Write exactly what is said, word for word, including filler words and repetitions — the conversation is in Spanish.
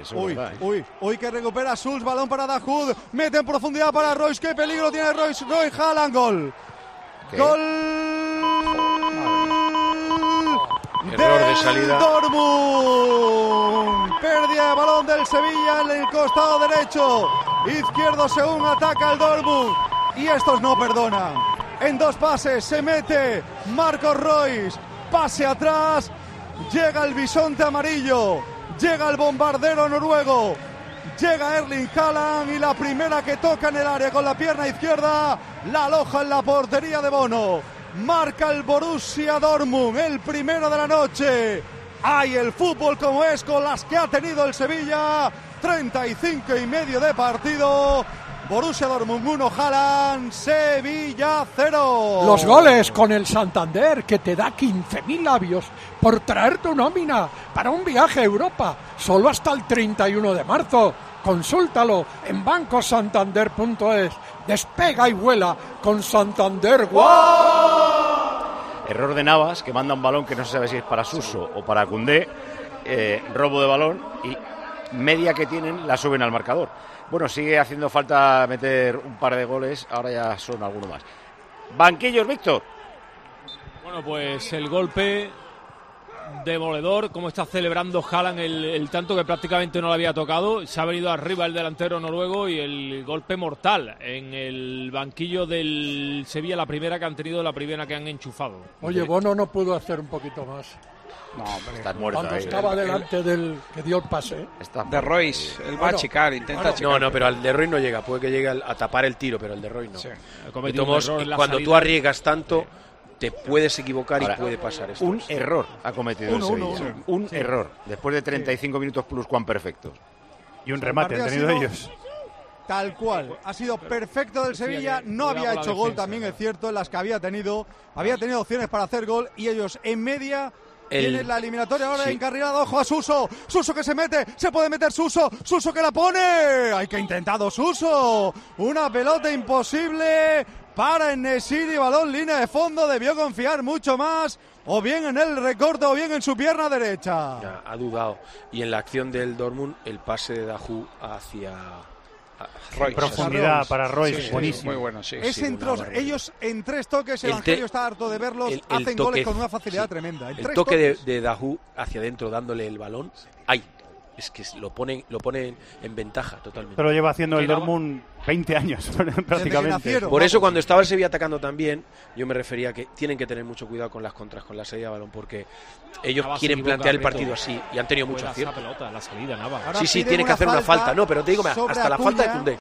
eso uy, es verdad, ¿eh? uy, uy, que recupera Schulz, balón para Dahoud, mete en profundidad para Royce, qué peligro tiene Royce, Roy Haaland, gol. ¿Qué? Gol Error de salida. Dortmund. Pérdida de balón del Sevilla en el costado derecho. Izquierdo según ataca el Dortmund. Y estos no perdonan. En dos pases se mete Marcos Royce. Pase atrás. Llega el bisonte amarillo. Llega el bombardero noruego. Llega Erling Haaland y la primera que toca en el área con la pierna izquierda la aloja en la portería de Bono. Marca el Borussia Dortmund, el primero de la noche. Hay el fútbol como es con las que ha tenido el Sevilla. treinta y cinco y medio de partido. Borussia Dortmund uno, Haaland, Sevilla cero. Los goles con el Santander, que te da quince mil labios por traer tu nómina para un viaje a Europa, solo hasta el treinta y uno de marzo. Consúltalo en banco santander punto es. Despega y vuela con Santander. ¡Wow! Error de Navas, que manda un balón que no se sabe si es para Suso o para Koundé. Eh, robo de balón y media que tienen la suben al marcador. Bueno, sigue haciendo falta meter un par de goles, ahora ya son algunos más. Banquillos, Víctor. Bueno, pues el golpe demoledor, como está celebrando Haaland el, el tanto que prácticamente no lo había tocado. Se ha venido arriba el delantero noruego y el golpe mortal en el banquillo del Sevilla, la primera que han tenido, la primera que han enchufado. Oye, Bono no pudo hacer un poquito más. No, pero está muerto Cuando ahí. estaba delante del que dio el pase. Está De Royce, él va Bueno, a achicar, intenta bueno. achicar. No, no, pero al de Roy no llega. Puede que llegue a tapar el tiro, pero el de Roy no. Sí. Ha De cometido todos un modos, error en la cuando tú salida. arriesgas tanto, te puedes equivocar Ahora, y puede pasar esto. Un error ha cometido Uno, el Sevilla. uno, uno. Un Sí. error. Después de treinta y cinco minutos plus cuan perfectos. Y un El remate han partido tenido ha sido ellos. Tal cual, ha sido perfecto del Sevilla, no cuidado había con la hecho gol, defensa, también ¿no? es cierto, en las que había tenido, había tenido opciones para hacer gol y ellos en media El- tienen la eliminatoria ahora sí. encarrilada, ojo a Suso, Suso que se mete, se puede meter Suso, Suso que la pone, ¡ay que ha intentado Suso! Una pelota imposible para Enesiri, balón línea de fondo, debió confiar mucho más, o bien en el recorte o bien en su pierna derecha. Ya, ha dudado. Y en la acción del Dortmund, el pase de Dahoud hacia Royce. Profundidad para Royce, Sí, sí, buenísimo. muy bueno, sí. Es sí, entre una los- barbaridad. ellos en tres toques, El Evangelio te- está harto de verlos, el- el hacen toque- goles con una facilidad sí. tremenda. En El tres toque de, toques. de Dahoud hacia adentro dándole el balón, ¡ay! Es que lo ponen, lo ponen en ventaja totalmente. Pero lo lleva haciendo el Mira, Dortmund veinte años Desde que prácticamente. nacieron. Por eso vamos. cuando estaba el Sevilla atacando también, yo me refería a que tienen que tener mucho cuidado con las contras, con la salida de balón, porque ellos Navas se quieren equivoca, plantear el Prieto. partido así y han tenido mucho Fuera esa acierto. pelota, la salida, Navas. Ahora Sí, sí, piden tiene que una hacer una falta. No, pero te digo, sobre hasta la falta de Acuña. Koundé.